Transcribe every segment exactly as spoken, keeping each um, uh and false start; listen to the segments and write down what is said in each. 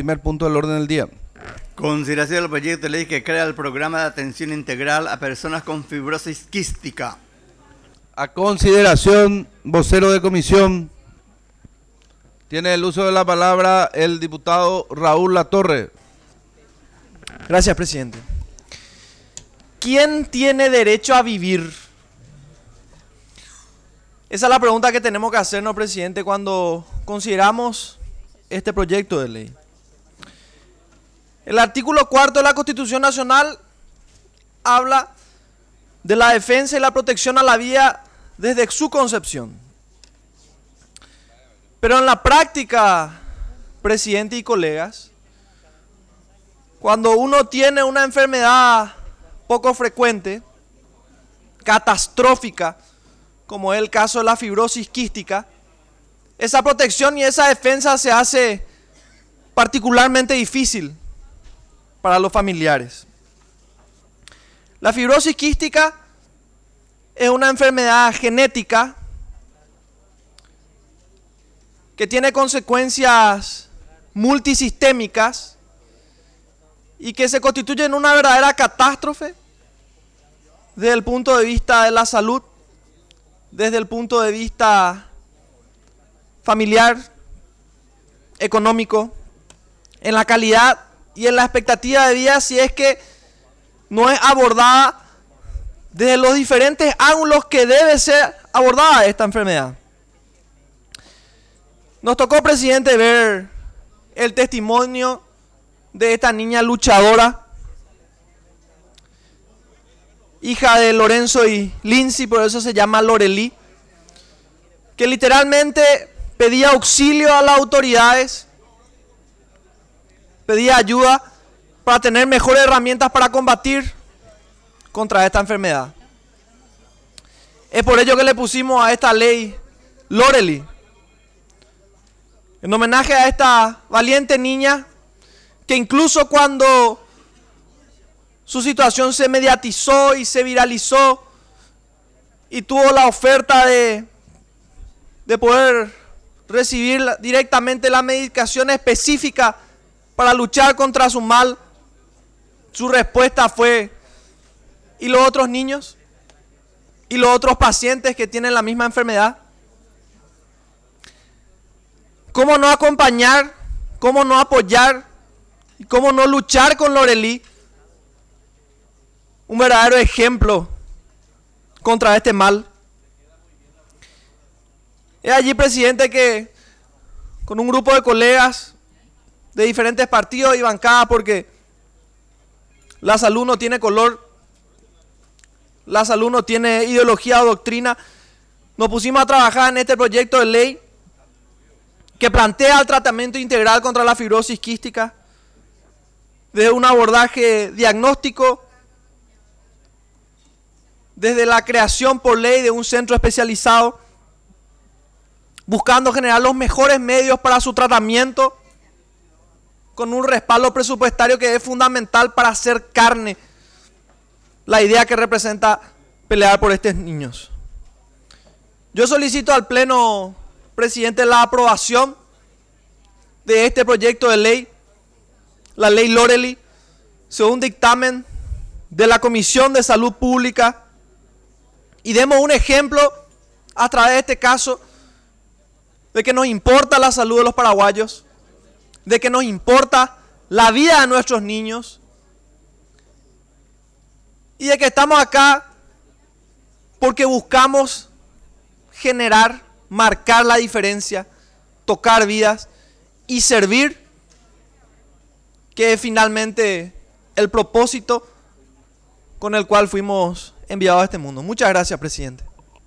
primer punto del orden del día. Consideración del proyecto de ley que crea el programa de atención integral a personas con fibrosis quística. A consideración, vocero de comisión, tiene el uso de la palabra el diputado Raúl Latorre. Gracias, presidente. ¿Quién tiene derecho a vivir? Esa es la pregunta que tenemos que hacernos, presidente, cuando consideramos este proyecto de ley. El artículo cuarto de la Constitución Nacional habla de la defensa y la protección a la vida desde su concepción. Pero en la práctica, presidente y colegas, cuando uno tiene una enfermedad poco frecuente, catastrófica, como es el caso de la fibrosis quística, esa protección y esa defensa se hace particularmente difícil para los familiares. La fibrosis quística es una enfermedad genética que tiene consecuencias multisistémicas y que se constituye en una verdadera catástrofe desde el punto de vista de la salud, desde el punto de vista familiar, económico, en la calidad y en la expectativa de vida, si es que no es abordada desde los diferentes ángulos que debe ser abordada esta enfermedad. Nos tocó, presidente, ver el testimonio de esta niña luchadora, hija de Lorenzo y Lindsay, por eso se llama Lorelí, que literalmente pedía auxilio a las autoridades, pedía ayuda para tener mejores herramientas para combatir contra esta enfermedad. Es por ello que le pusimos a esta ley Lorelí, en homenaje a esta valiente niña que incluso cuando su situación se mediatizó y se viralizó y tuvo la oferta de, de poder recibir directamente la medicación específica para luchar contra su mal, su respuesta fue: ¿y los otros niños? ¿Y los otros pacientes que tienen la misma enfermedad? ¿Cómo no acompañar? ¿Cómo no apoyar? ¿Y cómo no luchar con Lorelí? Un verdadero ejemplo contra este mal. Es allí, presidente, que con un grupo de colegas de diferentes partidos y bancadas, porque la salud no tiene color, la salud no tiene ideología o doctrina, nos pusimos a trabajar en este proyecto de ley que plantea el tratamiento integral contra la fibrosis quística desde un abordaje diagnóstico, desde la creación por ley de un centro especializado, buscando generar los mejores medios para su tratamiento, con un respaldo presupuestario que es fundamental para hacer carne la idea que representa pelear por estos niños. Yo solicito al Pleno, presidente, la aprobación de este proyecto de ley, la ley Lorelí, según dictamen de la Comisión de Salud Pública, y demos un ejemplo a través de este caso de que nos importa la salud de los paraguayos, de que nos importa la vida de nuestros niños y de que estamos acá porque buscamos generar, marcar la diferencia, tocar vidas y servir, que es finalmente el propósito con el cual fuimos enviados a este mundo. Muchas gracias, presidente.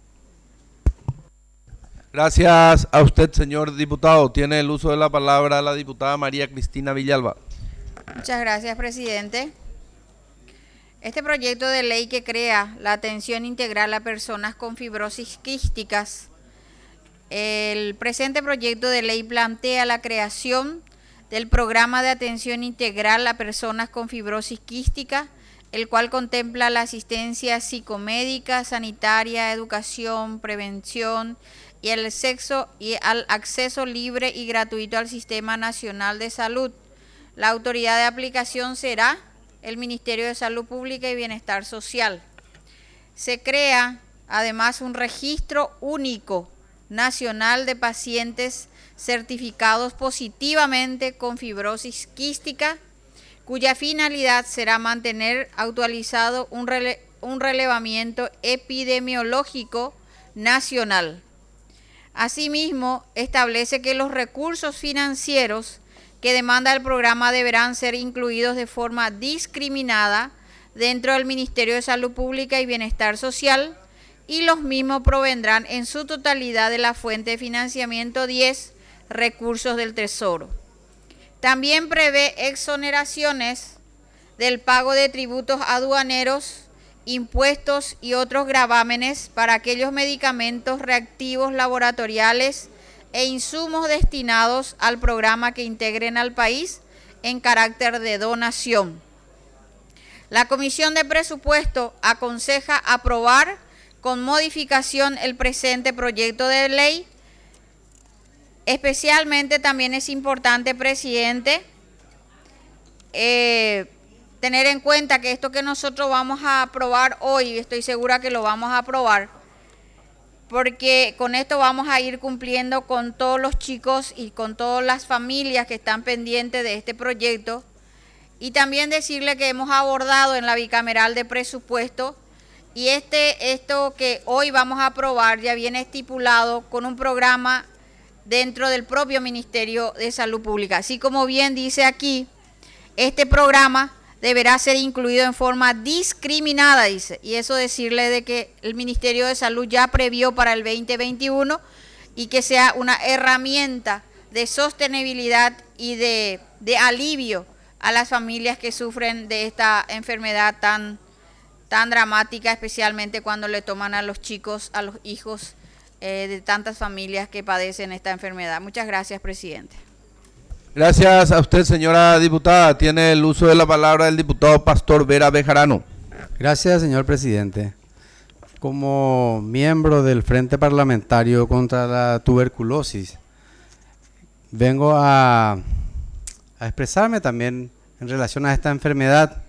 Gracias a usted, señor diputado. Tiene el uso de la palabra la diputada María Cristina Villalba. Muchas gracias, presidente. Este proyecto de ley que crea la atención integral a personas con fibrosis quísticas, el presente proyecto de ley plantea la creación del programa de atención integral a personas con fibrosis quística, el cual contempla la asistencia psicomédica, sanitaria, educación, prevención y el sexo y al acceso libre y gratuito al Sistema Nacional de Salud, La autoridad de aplicación será el Ministerio de Salud Pública y Bienestar Social. Se crea además un registro único nacional de pacientes certificados positivamente con fibrosis quística, cuya finalidad será mantener actualizado un, rele un relevamiento epidemiológico nacional. Asimismo, establece que los recursos financieros que demanda el programa deberán ser incluidos de forma discriminada dentro del Ministerio de Salud Pública y Bienestar Social, y los mismos provendrán en su totalidad de la fuente de financiamiento diez, recursos del Tesoro. También prevé exoneraciones del pago de tributos aduaneros, impuestos y otros gravámenes para aquellos medicamentos reactivos laboratoriales e insumos destinados al programa que integren al país en carácter de donación. La Comisión de Presupuesto aconseja aprobar con modificación el presente proyecto de ley. Especialmente también es importante, presidente, eh, tener en cuenta que esto que nosotros vamos a aprobar hoy, estoy segura que lo vamos a aprobar, porque con esto vamos a ir cumpliendo con todos los chicos y con todas las familias que están pendientes de este proyecto. Y también decirle que hemos abordado en la bicameral de presupuesto, y este, esto que hoy vamos a aprobar ya viene estipulado con un programa dentro del propio Ministerio de Salud Pública. Así como bien dice aquí, este programa deberá ser incluido en forma discriminada, dice, y eso decirle de que el Ministerio de Salud ya previó para el veinte veintiuno y que sea una herramienta de sostenibilidad y de, de alivio a las familias que sufren de esta enfermedad tan, tan dramática, especialmente cuando le toman a los chicos, a los hijos eh, de tantas familias que padecen esta enfermedad. Muchas gracias, presidente. Gracias a usted, señora diputada. Tiene el uso de la palabra el diputado Pastor Vera Bejarano. Gracias, señor presidente. Como miembro del Frente Parlamentario contra la Tuberculosis, vengo a, a expresarme también en relación a esta enfermedad.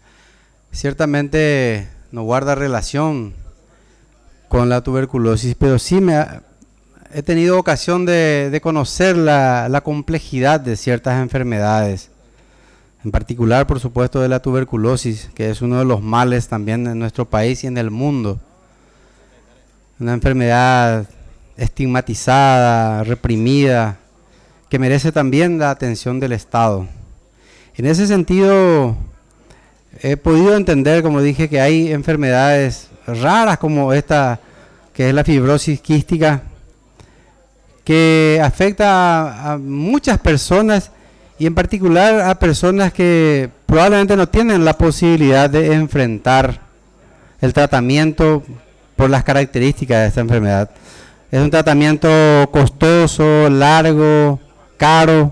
Ciertamente no guarda relación con la tuberculosis, pero sí me ha, he tenido ocasión de, de conocer la, la complejidad de ciertas enfermedades, en particular, por supuesto, de la tuberculosis, que es uno de los males también en nuestro país y en el mundo. Una enfermedad estigmatizada, reprimida, que merece también la atención del Estado. En ese sentido, he podido entender, como dije, que hay enfermedades raras como esta, que es la fibrosis quística, que afecta a, a muchas personas y en particular a personas que probablemente no tienen la posibilidad de enfrentar el tratamiento por las características de esta enfermedad. Es un tratamiento costoso, largo, caro,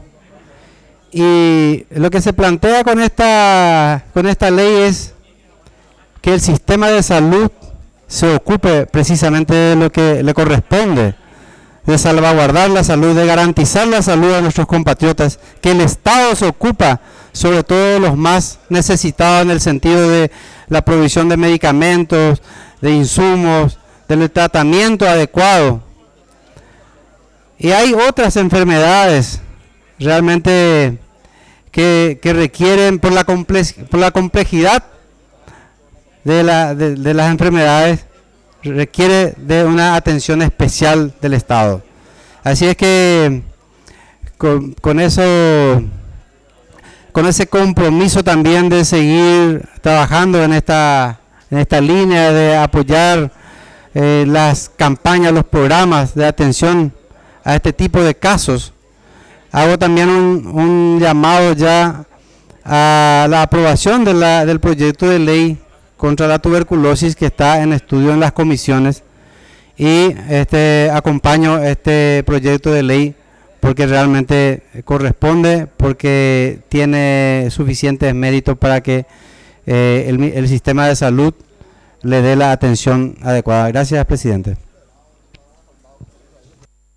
y lo que se plantea con esta, con esta ley es que el sistema de salud se ocupe precisamente de lo que le corresponde, de salvaguardar la salud, de garantizar la salud a nuestros compatriotas, que el Estado se ocupa sobre todo de los más necesitados en el sentido de la provisión de medicamentos, de insumos, del tratamiento adecuado. Y hay otras enfermedades realmente que, que requieren, por la, comple por la complejidad de, la, de, de las enfermedades, requiere de una atención especial del Estado. Así es que con, con eso, con ese compromiso también de seguir trabajando en esta, en esta línea de apoyar eh, las campañas, los programas de atención a este tipo de casos, hago también un, un llamado ya a la aprobación de la, del proyecto de ley contra la tuberculosis que está en estudio en las comisiones, y este acompaño este proyecto de ley porque realmente corresponde, porque tiene suficientes méritos para que eh, el, el sistema de salud le dé la atención adecuada. Gracias, presidente.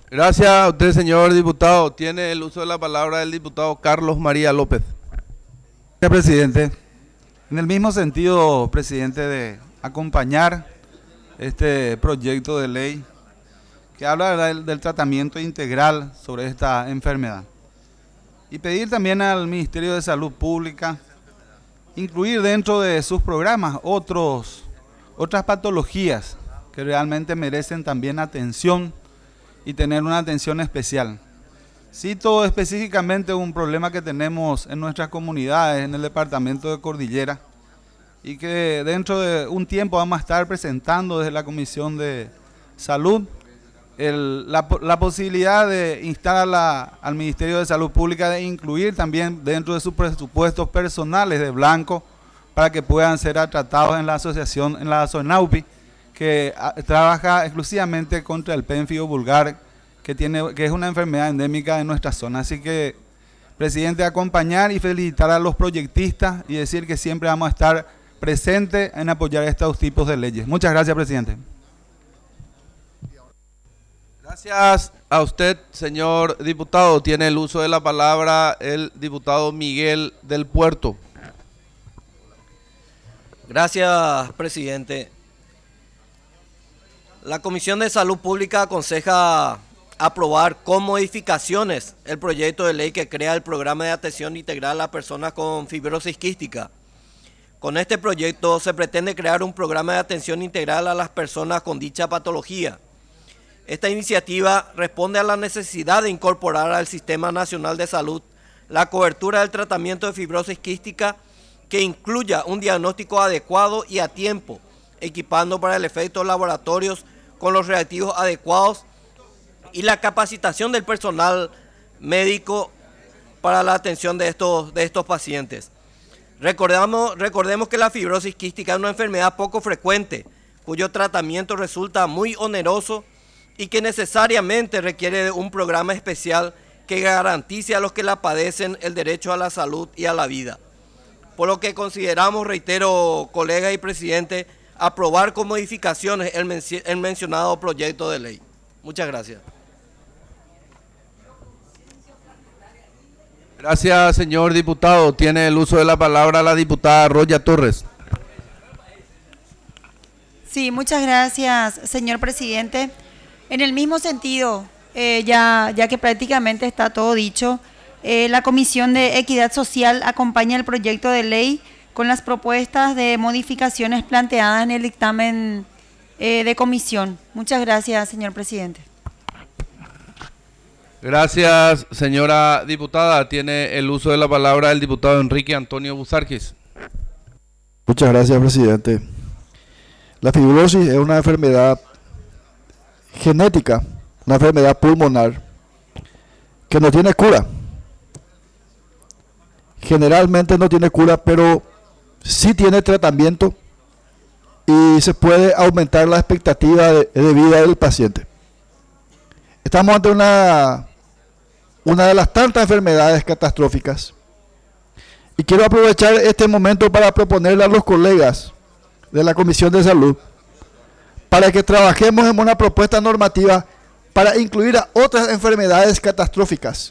Gracias a usted, señor diputado. Tiene el uso de la palabra el diputado Carlos María López. Gracias, presidente. En el mismo sentido, presidente, de acompañar este proyecto de ley que habla del, del tratamiento integral sobre esta enfermedad. Y pedir también al Ministerio de Salud Pública incluir dentro de sus programas otros, otras patologías que realmente merecen también atención y tener una atención especial. Cito específicamente un problema que tenemos en nuestras comunidades, en el departamento de Cordillera, y que dentro de un tiempo vamos a estar presentando desde la Comisión de Salud el, la, la posibilidad de instar a la, al Ministerio de Salud Pública de incluir también dentro de sus presupuestos personales de blanco para que puedan ser tratados en la asociación, en la SONAUPI, que a, trabaja exclusivamente contra el pénfigo vulgar, que, tiene, que es una enfermedad endémica de nuestra zona. Así que, presidente, acompañar y felicitar a los proyectistas y decir que siempre vamos a estar presentes en apoyar estos tipos de leyes. Muchas gracias, presidente. Gracias a usted, señor diputado. Tiene el uso de la palabra el diputado Miguel del Puerto. Gracias, presidente. La Comisión de Salud Pública aconseja aprobar con modificaciones el proyecto de ley que crea el programa de atención integral a personas con fibrosis quística. Con este proyecto se pretende crear un programa de atención integral a las personas con dicha patología. Esta iniciativa responde a la necesidad de incorporar al Sistema Nacional de Salud la cobertura del tratamiento de fibrosis quística que incluya un diagnóstico adecuado y a tiempo, equipando para el efecto laboratorios con los reactivos adecuados y la capacitación del personal médico para la atención de estos, de estos pacientes. Recordamos, recordemos que la fibrosis quística es una enfermedad poco frecuente, cuyo tratamiento resulta muy oneroso y que necesariamente requiere de un programa especial que garantice a los que la padecen el derecho a la salud y a la vida. Por lo que consideramos, reitero, colega y presidente, aprobar con modificaciones el, men el mencionado proyecto de ley. Muchas gracias. Gracias, señor diputado. Tiene el uso de la palabra la diputada Roya Torres. Sí, muchas gracias, señor presidente. En el mismo sentido, eh, ya, ya que prácticamente está todo dicho, eh, la Comisión de Equidad Social acompaña el proyecto de ley con las propuestas de modificaciones planteadas en el dictamen eh, de comisión. Muchas gracias, señor presidente. Gracias, señora diputada. Tiene el uso de la palabra el diputado Enrique Antonio Busarquis. Muchas gracias, presidente. La fibrosis es una enfermedad genética, una enfermedad pulmonar que no tiene cura. Generalmente no tiene cura, pero sí tiene tratamiento y se puede aumentar la expectativa de, de vida del paciente. Estamos ante una, una de las tantas enfermedades catastróficas y quiero aprovechar este momento para proponerle a los colegas de la Comisión de Salud para que trabajemos en una propuesta normativa para incluir a otras enfermedades catastróficas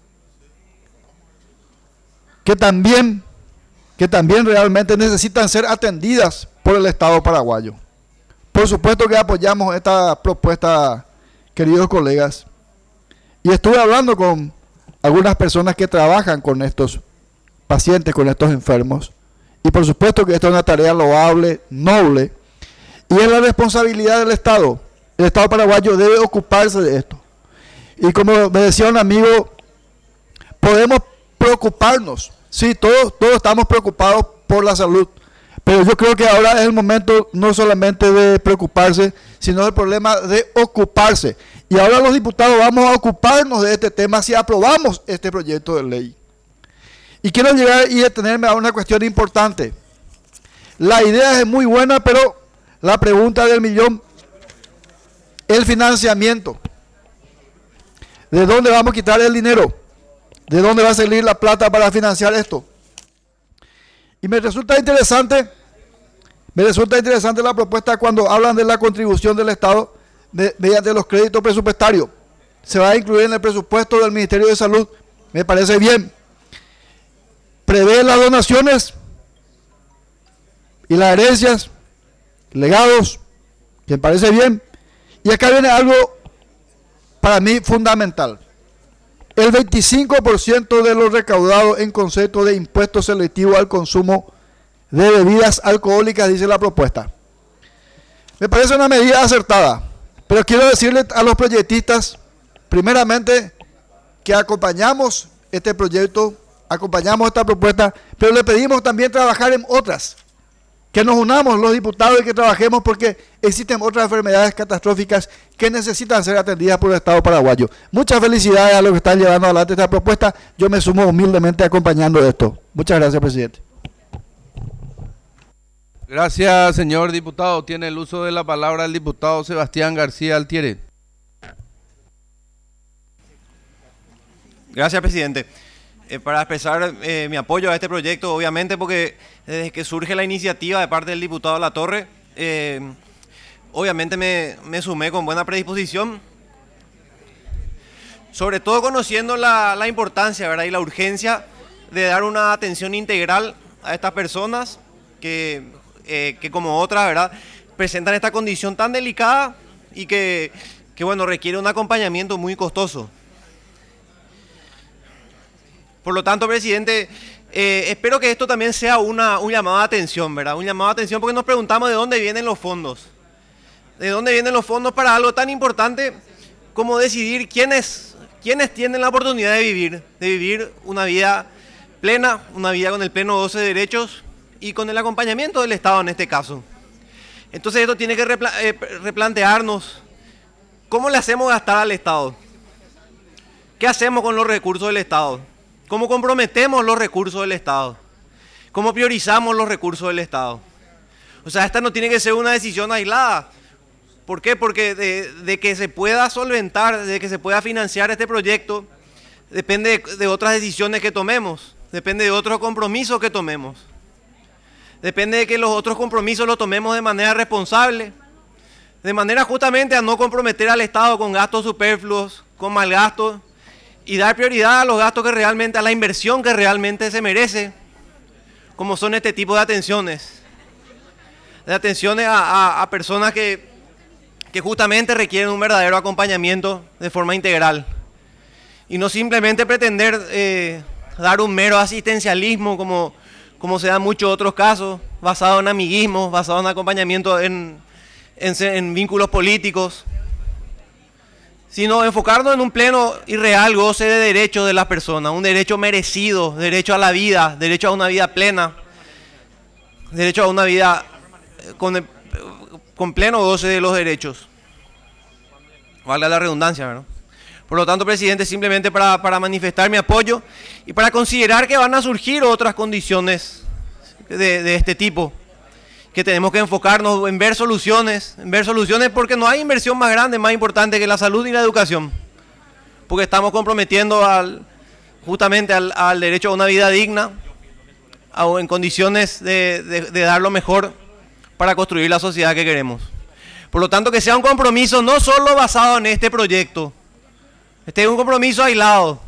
que también, que también realmente necesitan ser atendidas por el Estado paraguayo. Por supuesto que apoyamos esta propuesta, queridos colegas, y estuve hablando con algunas personas que trabajan con estos pacientes, con estos enfermos, y por supuesto que esto es una tarea loable, noble, y es la responsabilidad del Estado. El Estado paraguayo debe ocuparse de esto. Y como me decía un amigo, podemos preocuparnos, sí, todos, todos estamos preocupados por la salud, pero yo creo que ahora es el momento no solamente de preocuparse, sino del problema de ocuparse. Y ahora los diputados vamos a ocuparnos de este tema si aprobamos este proyecto de ley. Y quiero llegar y detenerme a una cuestión importante. La idea es muy buena, pero la pregunta del millón, el financiamiento. ¿De dónde vamos a quitar el dinero? ¿De dónde va a salir la plata para financiar esto? Y me resulta interesante, me resulta interesante la propuesta cuando hablan de la contribución del Estado de, mediante los créditos presupuestarios. se va a incluir en el presupuesto del Ministerio de Salud. Me parece bien. Prevé las donaciones y las herencias, legados, que me parece bien. Y acá viene algo para mí fundamental. El veinticinco por ciento de lo recaudado en concepto de impuesto selectivo al consumo de bebidas alcohólicas, dice la propuesta. Me parece una medida acertada, pero quiero decirle a los proyectistas, primeramente, que acompañamos este proyecto, acompañamos esta propuesta, pero le pedimos también trabajar en otras, que nos unamos los diputados y que trabajemos porque existen otras enfermedades catastróficas que necesitan ser atendidas por el Estado paraguayo. Muchas felicidades a los que están llevando adelante esta propuesta. Yo me sumo humildemente acompañando esto. Muchas gracias, presidente. Gracias, señor diputado. Tiene el uso de la palabra el diputado Sebastián García Altieri. Gracias, presidente. Eh, para expresar eh, mi apoyo a este proyecto, obviamente, porque desde que surge la iniciativa de parte del diputado Latorre, eh, obviamente me, me sumé con buena predisposición, sobre todo conociendo la, la importancia, ¿verdad?, y la urgencia de dar una atención integral a estas personas que, eh, que como otras, ¿verdad?, presentan esta condición tan delicada y que, que bueno, requiere un acompañamiento muy costoso. Por lo tanto, presidente, eh, espero que esto también sea una, un llamado de atención, ¿verdad? Un llamado de atención porque nos preguntamos de dónde vienen los fondos. ¿De dónde vienen los fondos para algo tan importante como decidir quiénes, quiénes tienen la oportunidad de vivir, de vivir una vida plena, una vida con el pleno goce de derechos y con el acompañamiento del Estado en este caso? Entonces esto tiene que repla eh, replantearnos cómo le hacemos gastar al Estado. ¿Qué hacemos con los recursos del Estado? ¿Cómo comprometemos los recursos del Estado? ¿Cómo priorizamos los recursos del Estado? O sea, esta no tiene que ser una decisión aislada. ¿Por qué? Porque de, de que se pueda solventar, de que se pueda financiar este proyecto, depende de, de otras decisiones que tomemos, depende de otros compromisos que tomemos. Depende de que los otros compromisos los tomemos de manera responsable, de manera justamente a no comprometer al Estado con gastos superfluos, con malgastos, y dar prioridad a los gastos que realmente, a la inversión que realmente se merece, como son este tipo de atenciones. De atenciones a, a, a personas que, que justamente requieren un verdadero acompañamiento de forma integral. Y no simplemente pretender eh, dar un mero asistencialismo como, como se da en muchos otros casos, basado en amiguismo, basado en acompañamiento en, en, en vínculos políticos, sino enfocarnos en un pleno y real goce de derechos de las personas, un derecho merecido, derecho a la vida, derecho a una vida plena, derecho a una vida con, el, con pleno goce de los derechos. Valga la redundancia, ¿verdad? Por lo tanto, presidente, simplemente para, para manifestar mi apoyo y para considerar que van a surgir otras condiciones de, de este tipo, que tenemos que enfocarnos en ver soluciones, en ver soluciones porque no hay inversión más grande, más importante que la salud y la educación, porque estamos comprometiendo al, justamente al, al derecho a una vida digna, a, en condiciones de, de, de dar lo mejor para construir la sociedad que queremos. Por lo tanto, que sea un compromiso no solo basado en este proyecto, este es un compromiso aislado,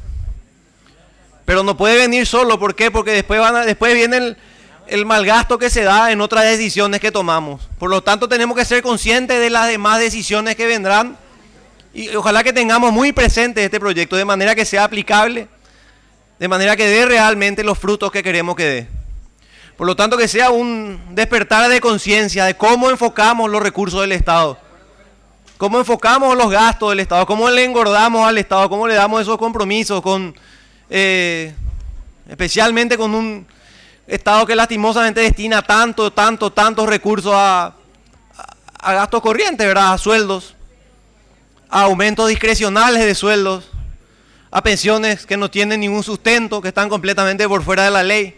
pero no puede venir solo. ¿Por qué? Porque después, van a, después viene el... el malgasto que se da en otras decisiones que tomamos. Por lo tanto, tenemos que ser conscientes de las demás decisiones que vendrán y ojalá que tengamos muy presente este proyecto de manera que sea aplicable, de manera que dé realmente los frutos que queremos que dé. Por lo tanto, que sea un despertar de conciencia de cómo enfocamos los recursos del Estado, cómo enfocamos los gastos del Estado, cómo le engordamos al Estado, cómo le damos esos compromisos, con eh, especialmente con un Estado que lastimosamente destina tanto, tanto, tantos recursos a, a, a gastos corrientes, ¿verdad? A sueldos, a aumentos discrecionales de sueldos, a pensiones que no tienen ningún sustento, que están completamente por fuera de la ley.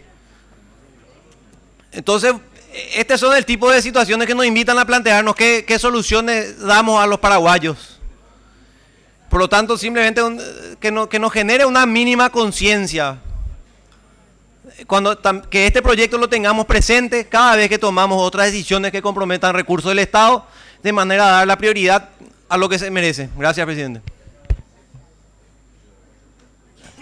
Entonces, este son el tipo de situaciones que nos invitan a plantearnos qué, qué soluciones damos a los paraguayos. Por lo tanto, simplemente un, que, no, que nos genere una mínima conciencia, cuando que este proyecto lo tengamos presente cada vez que tomamos otras decisiones que comprometan recursos del Estado, de manera a dar la prioridad a lo que se merece. Gracias, presidente.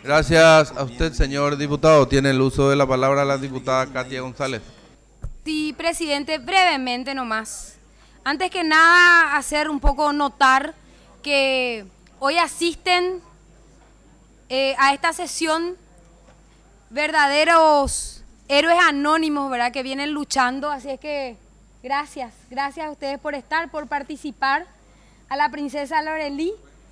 Gracias a usted, señor diputado. Tiene el uso de la palabra la diputada Katia González. Sí, presidente, brevemente nomás. Antes que nada, hacer un poco notar que hoy asisten eh, a esta sesión verdaderos héroes anónimos, ¿verdad? Que vienen luchando, así es que gracias, gracias a ustedes por estar, por participar, a la princesa Lorelí,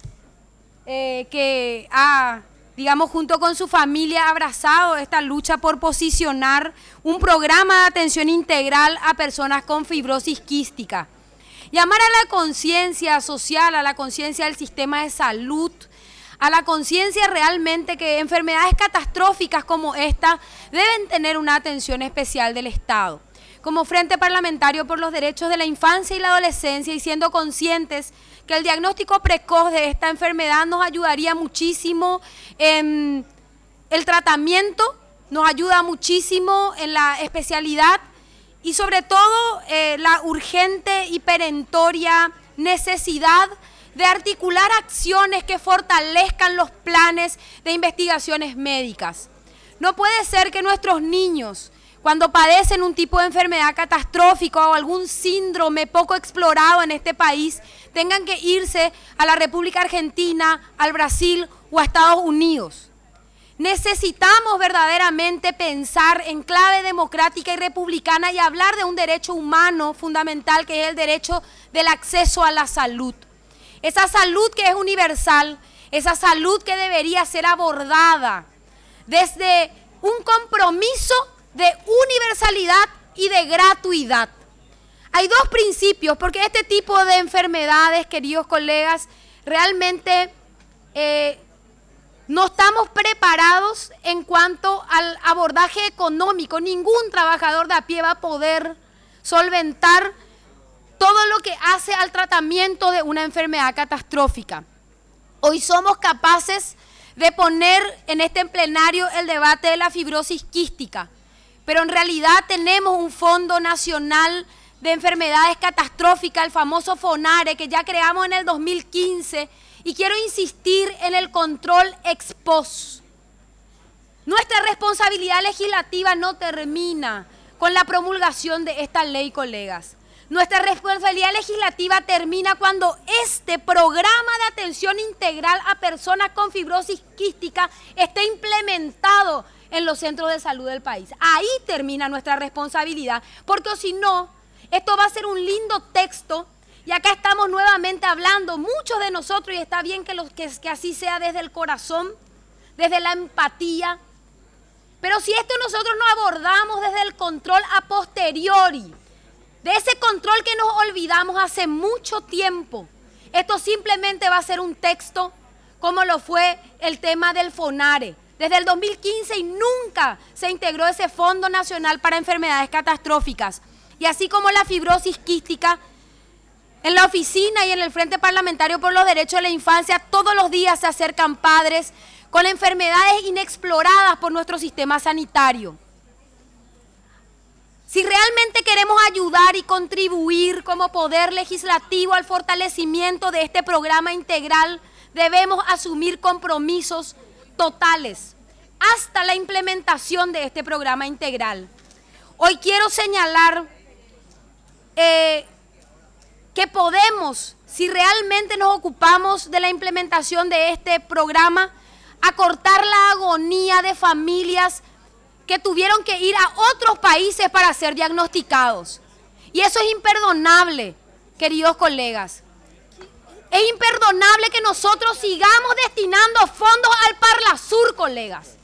eh, que ha, digamos, junto con su familia, abrazado esta lucha por posicionar un programa de atención integral a personas con fibrosis quística. Llamar a la conciencia social, a la conciencia del sistema de salud, a la conciencia realmente que enfermedades catastróficas como esta deben tener una atención especial del Estado. Como Frente Parlamentario por los Derechos de la Infancia y la Adolescencia, y siendo conscientes que el diagnóstico precoz de esta enfermedad nos ayudaría muchísimo en el tratamiento, nos ayuda muchísimo en la especialidad y sobre todo eh, la urgente y perentoria necesidad de articular acciones que fortalezcan los planes de investigaciones médicas. No puede ser que nuestros niños, cuando padecen un tipo de enfermedad catastrófica o algún síndrome poco explorado en este país, tengan que irse a la República Argentina, al Brasil o a Estados Unidos. Necesitamos verdaderamente pensar en clave democrática y republicana y hablar de un derecho humano fundamental que es el derecho del acceso a la salud. Esa salud que es universal, esa salud que debería ser abordada desde un compromiso de universalidad y de gratuidad. Hay dos principios, porque este tipo de enfermedades, queridos colegas, realmente eh, no estamos preparados en cuanto al abordaje económico. Ningún trabajador de a pie va a poder solventar todo lo que hace al tratamiento de una enfermedad catastrófica. Hoy somos capaces de poner en este plenario el debate de la fibrosis quística, pero en realidad tenemos un Fondo Nacional de Enfermedades Catastróficas, el famoso FONARE, que ya creamos en el dos mil quince, y quiero insistir en el control ex post. Nuestra responsabilidad legislativa no termina con la promulgación de esta ley, colegas. Nuestra responsabilidad legislativa termina cuando este programa de atención integral a personas con fibrosis quística esté implementado en los centros de salud del país. Ahí termina nuestra responsabilidad, porque si no, esto va a ser un lindo texto, y acá estamos nuevamente hablando, muchos de nosotros, y está bien que, los, que, que así sea desde el corazón, desde la empatía, pero si esto nosotros no abordamos desde el control a posteriori, de ese control que nos olvidamos hace mucho tiempo, esto simplemente va a ser un texto como lo fue el tema del FONARE. Desde el dos mil quince y nunca se integró ese Fondo Nacional para Enfermedades Catastróficas. Y así como la fibrosis quística, en la oficina y en el Frente Parlamentario por los Derechos de la Infancia, todos los días se acercan padres con enfermedades inexploradas por nuestro sistema sanitario. Si realmente queremos ayudar y contribuir como poder legislativo al fortalecimiento de este programa integral, debemos asumir compromisos totales hasta la implementación de este programa integral. Hoy quiero señalar eh, que podemos, si realmente nos ocupamos de la implementación de este programa, acortar la agonía de familias que tuvieron que ir a otros países para ser diagnosticados. Y eso es imperdonable, queridos colegas. Es imperdonable que nosotros sigamos destinando fondos al Parlasur, colegas,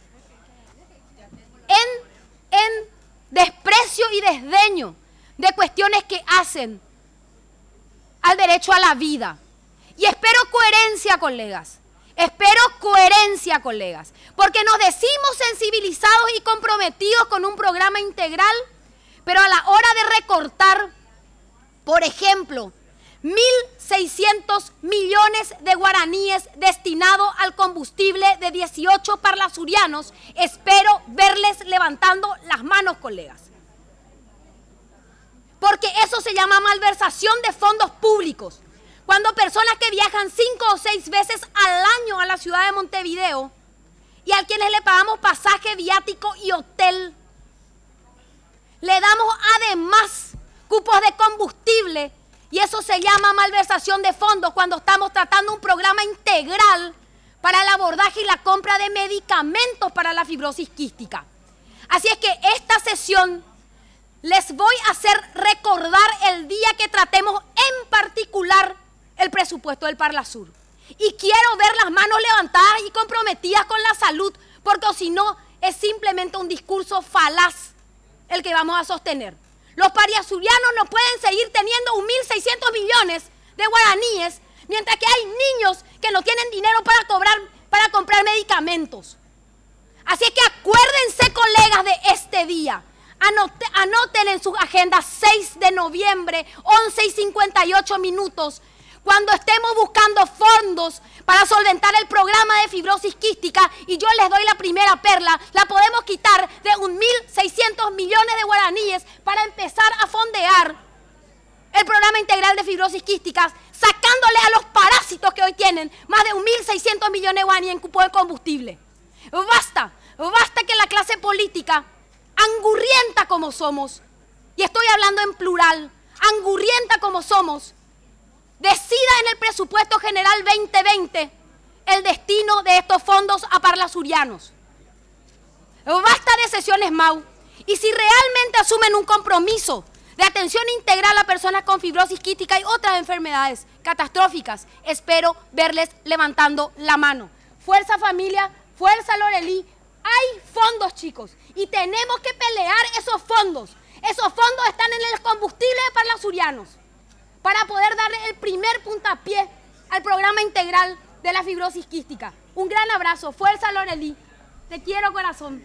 en, en desprecio y desdeño de cuestiones que hacen al derecho a la vida. Y espero coherencia, colegas. Espero coherencia, colegas, porque nos decimos sensibilizados y comprometidos con un programa integral, pero a la hora de recortar, por ejemplo, mil seiscientos millones de guaraníes destinados al combustible de dieciocho parlasurianos, espero verles levantando las manos, colegas. Porque eso se llama malversación de fondos públicos. Cuando personas que viajan cinco o seis veces al año a la ciudad de Montevideo y a quienes le pagamos pasaje, viático y hotel. Le damos además cupos de combustible y eso se llama malversación de fondos cuando estamos tratando un programa integral para el abordaje y la compra de medicamentos para la fibrosis quística. Así es que esta sesión les voy a hacer recordar el día que tratemos en particular el presupuesto del Parlasur. Y quiero ver las manos levantadas y comprometidas con la salud, porque si no es simplemente un discurso falaz el que vamos a sostener. Los parlasurianos no pueden seguir teniendo mil seiscientos millones de guaraníes, mientras que hay niños que no tienen dinero para cobrar, para comprar medicamentos. Así es que acuérdense, colegas, de este día. Anote, anoten en sus agendas seis de noviembre, once y cincuenta y ocho minutos, cuando estemos buscando fondos para solventar el programa de fibrosis quística, y yo les doy la primera perla, la podemos quitar de mil seiscientos millones de guaraníes para empezar a fondear el programa integral de fibrosis quística, sacándole a los parásitos que hoy tienen más de mil seiscientos millones de guaraníes en cupo de combustible. Basta, basta que la clase política, angurrienta como somos, y estoy hablando en plural, angurrienta como somos, decida en el presupuesto general veinte veinte el destino de estos fondos a parlasurianos. Basta de sesiones M A U. Y si realmente asumen un compromiso de atención integral a personas con fibrosis quística y otras enfermedades catastróficas, espero verles levantando la mano. Fuerza familia, fuerza Lorelí. Hay fondos, chicos, y tenemos que pelear esos fondos. Esos fondos están en el combustible de parlasurianos, para poder darle el primer puntapié al programa integral de la fibrosis quística. Un gran abrazo. Fuerza, Lorelí. Te quiero, corazón.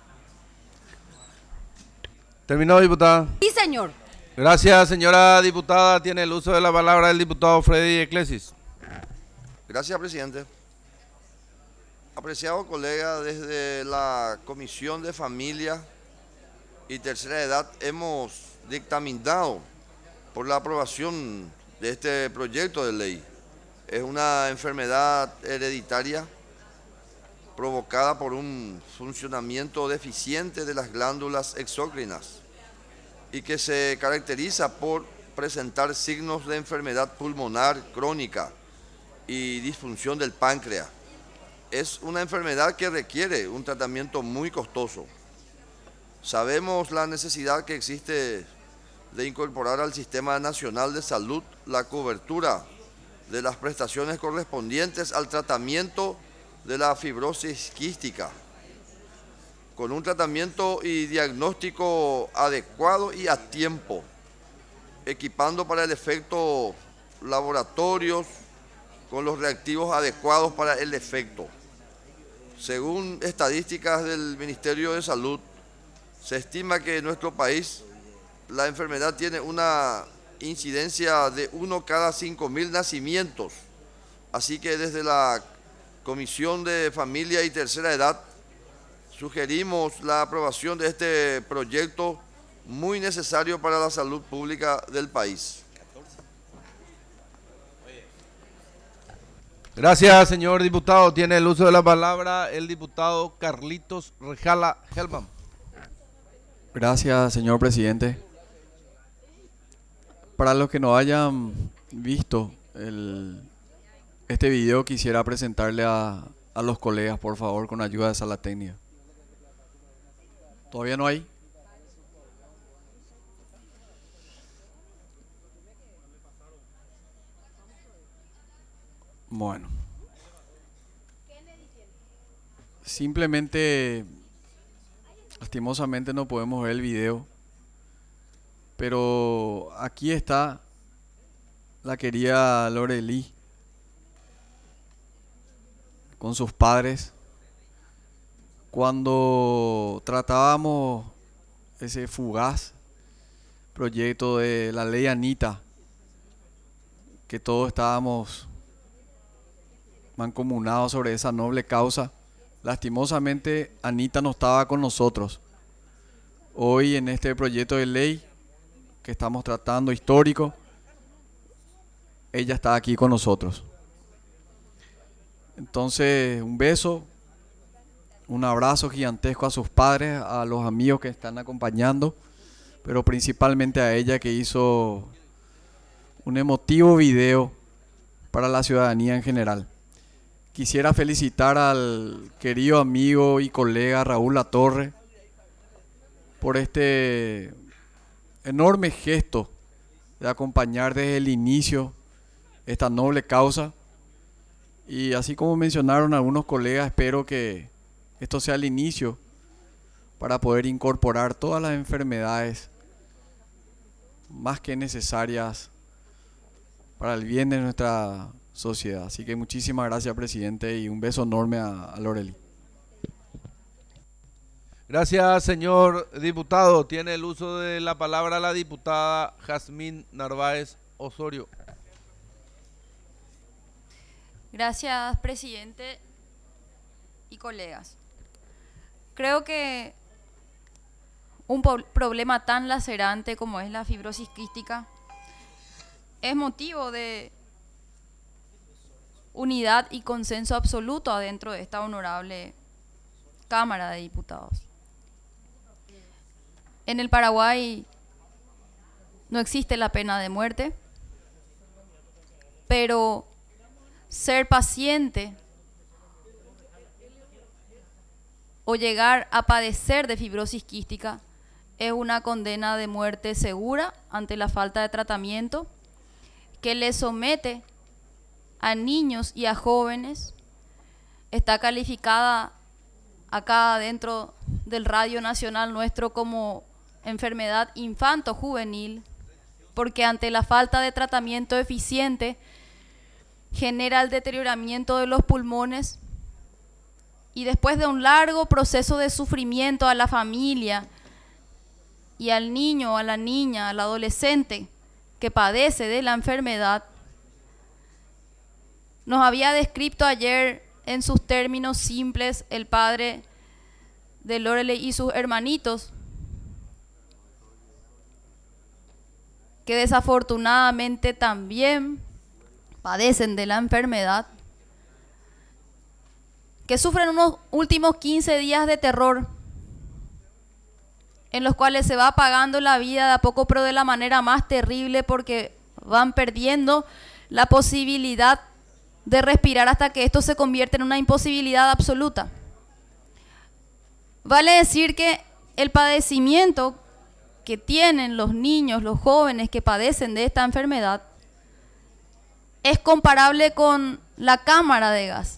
¿Terminó, diputada? Sí, señor. Gracias, señora diputada. Tiene el uso de la palabra el diputado Freddy Eclesis. Gracias, presidente. Apreciado colega, desde la Comisión de Familia y Tercera Edad hemos dictaminado por la aprobación de este proyecto de ley. Es una enfermedad hereditaria provocada por un funcionamiento deficiente de las glándulas exócrinas y que se caracteriza por presentar signos de enfermedad pulmonar crónica y disfunción del páncreas. Es una enfermedad que requiere un tratamiento muy costoso. Sabemos la necesidad que existe de incorporar al Sistema Nacional de Salud la cobertura de las prestaciones correspondientes al tratamiento de la fibrosis quística, con un tratamiento y diagnóstico adecuado y a tiempo, equipando para el efecto laboratorios con los reactivos adecuados para el efecto. Según estadísticas del Ministerio de Salud, se estima que en nuestro país la enfermedad tiene una incidencia de uno cada cinco mil nacimientos. Así que desde la Comisión de Familia y Tercera Edad sugerimos la aprobación de este proyecto muy necesario para la salud pública del país. Gracias, señor diputado. Tiene el uso de la palabra el diputado Carlitos Rejala Helman. Gracias, señor presidente. Para los que no hayan visto el, este video, quisiera presentarle a, a los colegas, por favor, con ayuda de sala técnica. ¿Todavía no hay? Bueno. Simplemente, lastimosamente no podemos ver el video. Pero aquí está la querida Lorelí con sus padres cuando tratábamos ese fugaz proyecto de la ley Anita, que todos estábamos mancomunados sobre esa noble causa. Lastimosamente Anita no estaba con nosotros. Hoy en este proyecto de ley que estamos tratando, histórico, ella está aquí con nosotros. Entonces, un beso un abrazo gigantesco a sus padres, a los amigos que están acompañando, pero principalmente a ella que hizo un emotivo video para la ciudadanía en general. Quisiera felicitar al querido amigo y colega Raúl Latorre por este enorme gesto de acompañar desde el inicio esta noble causa. Y así como mencionaron algunos colegas, espero que esto sea el inicio para poder incorporar todas las enfermedades más que necesarias para el bien de nuestra sociedad. Así que muchísimas gracias, presidente, y un beso enorme a, a Loreli. Gracias, señor diputado. Tiene el uso de la palabra la diputada Jazmín Narváez Osorio. Gracias, presidente y colegas. Creo que un problema tan lacerante como es la fibrosis quística es motivo de unidad y consenso absoluto adentro de esta honorable Cámara de Diputados. En el Paraguay no existe la pena de muerte, pero ser paciente o llegar a padecer de fibrosis quística es una condena de muerte segura ante la falta de tratamiento que le somete a niños y a jóvenes. Está calificada acá dentro del radio nacional nuestro como enfermedad infanto-juvenil, porque ante la falta de tratamiento eficiente genera el deterioramiento de los pulmones y después de un largo proceso de sufrimiento a la familia y al niño, a la niña, al adolescente que padece de la enfermedad, nos había descrito ayer en sus términos simples el padre de Loreley y sus hermanitos, que desafortunadamente también padecen de la enfermedad, que sufren unos últimos quince días de terror, en los cuales se va apagando la vida de a poco, pero de la manera más terrible, porque van perdiendo la posibilidad de respirar hasta que esto se convierte en una imposibilidad absoluta. Vale decir que el padecimiento que tienen los niños, los jóvenes que padecen de esta enfermedad, es comparable con la cámara de gas.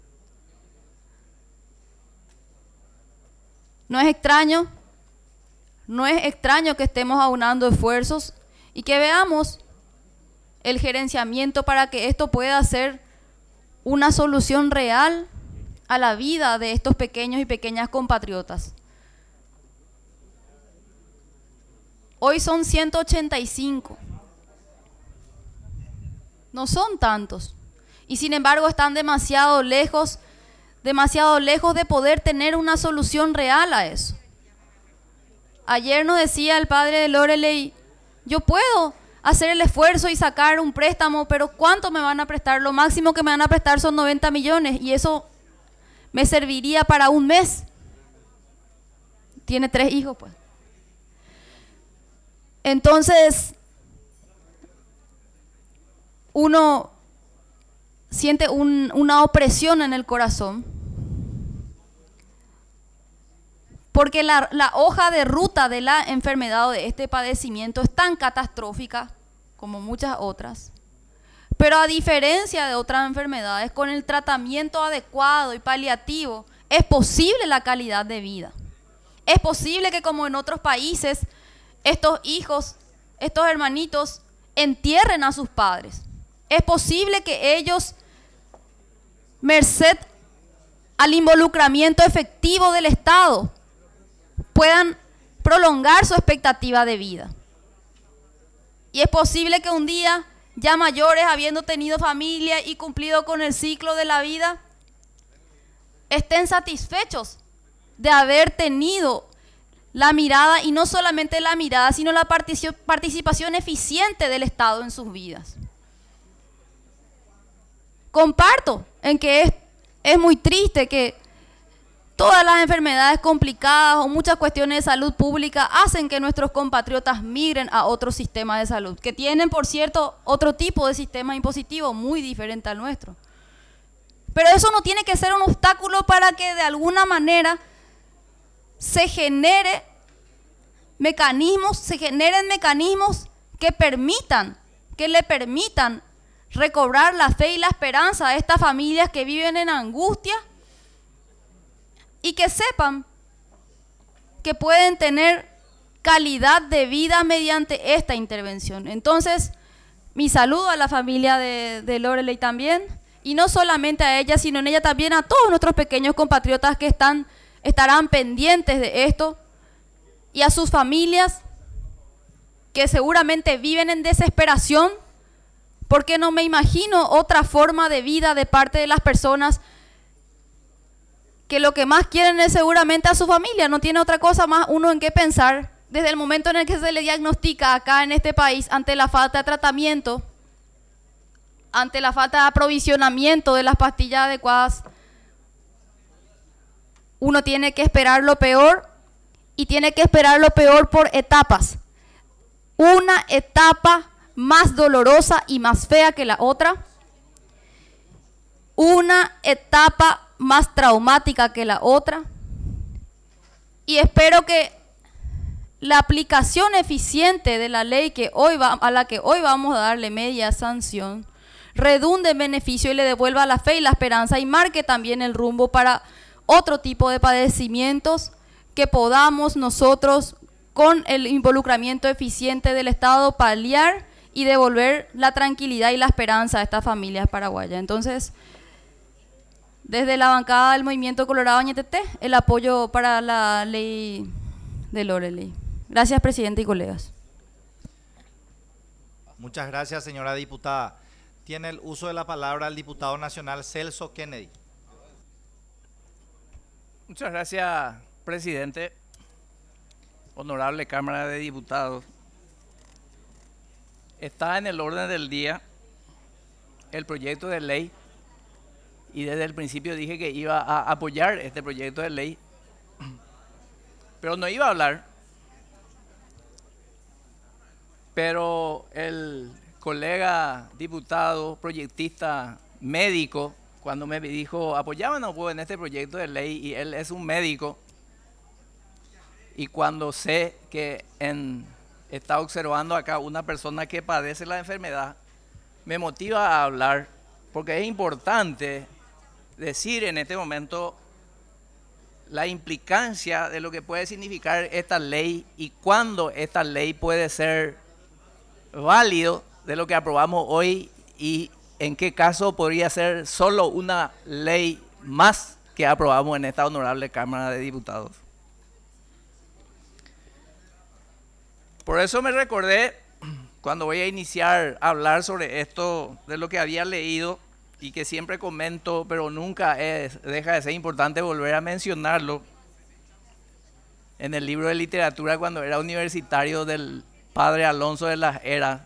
No es extraño, no es extraño que estemos aunando esfuerzos y que veamos el gerenciamiento para que esto pueda ser una solución real a la vida de estos pequeños y pequeñas compatriotas. Hoy son ciento ochenta y cinco. No son tantos. Y sin embargo están demasiado lejos, demasiado lejos de poder tener una solución real a eso. Ayer nos decía el padre de Loreley, yo puedo hacer el esfuerzo y sacar un préstamo, pero ¿cuánto me van a prestar? Lo máximo que me van a prestar son noventa millones y eso me serviría para un mes. Tiene tres hijos, pues. Entonces, uno siente un, una opresión en el corazón, porque la, la hoja de ruta de la enfermedad o de este padecimiento es tan catastrófica como muchas otras. Pero a diferencia de otras enfermedades, con el tratamiento adecuado y paliativo, es posible la calidad de vida. Es posible que, como en otros países, estos hijos, estos hermanitos, entierren a sus padres. Es posible que ellos, merced al involucramiento efectivo del Estado, puedan prolongar su expectativa de vida. Y es posible que un día, ya mayores, habiendo tenido familia y cumplido con el ciclo de la vida, estén satisfechos de haber tenido la mirada, y no solamente la mirada, sino la participación eficiente del Estado en sus vidas. Comparto en que es, es muy triste que todas las enfermedades complicadas o muchas cuestiones de salud pública hacen que nuestros compatriotas migren a otros sistemas de salud, que tienen, por cierto, otro tipo de sistema impositivo muy diferente al nuestro. Pero eso no tiene que ser un obstáculo para que de alguna manera se genere mecanismos, se generen mecanismos que permitan, que le permitan recobrar la fe y la esperanza a estas familias que viven en angustia y que sepan que pueden tener calidad de vida mediante esta intervención. Entonces, mi saludo a la familia de, de Loreley también, y no solamente a ella, sino en ella también a todos nuestros pequeños compatriotas que están, estarán pendientes de esto, y a sus familias que seguramente viven en desesperación, porque no me imagino otra forma de vida de parte de las personas que lo que más quieren es seguramente a su familia, no tiene otra cosa más uno en qué pensar desde el momento en el que se le diagnostica acá en este país ante la falta de tratamiento, ante la falta de aprovisionamiento de las pastillas adecuadas. Uno tiene que esperar lo peor y tiene que esperar lo peor por etapas. Una etapa más dolorosa y más fea que la otra. Una etapa más traumática que la otra. Y espero que la aplicación eficiente de la ley que hoy va, a la que hoy vamos a darle media sanción redunde en beneficio y le devuelva la fe y la esperanza y marque también el rumbo para otro tipo de padecimientos que podamos nosotros, con el involucramiento eficiente del Estado, paliar y devolver la tranquilidad y la esperanza a estas familias paraguayas. Entonces, desde la bancada del Movimiento Colorado Ñeteté, el apoyo para la ley de Loreley. Gracias, presidente y colegas. Muchas gracias, señora diputada. Tiene el uso de la palabra el diputado nacional Celso Kennedy. Muchas gracias, presidente. Honorable Cámara de Diputados. Está en el orden del día el proyecto de ley y desde el principio dije que iba a apoyar este proyecto de ley, pero no iba a hablar. Pero el colega diputado, proyectista, médico, cuando me dijo, apoyámonos pues, en este proyecto de ley, y él es un médico, y cuando sé que en, está observando acá una persona que padece la enfermedad, me motiva a hablar, porque es importante decir en este momento la implicancia de lo que puede significar esta ley y cuándo esta ley puede ser válido de lo que aprobamos hoy y en qué caso podría ser solo una ley más que aprobamos en esta honorable Cámara de Diputados. Por eso me recordé, cuando voy a iniciar a hablar sobre esto, de lo que había leído y que siempre comento, pero nunca es, deja de ser importante volver a mencionarlo, en el libro de literatura cuando era universitario del padre Alonso de las Heras,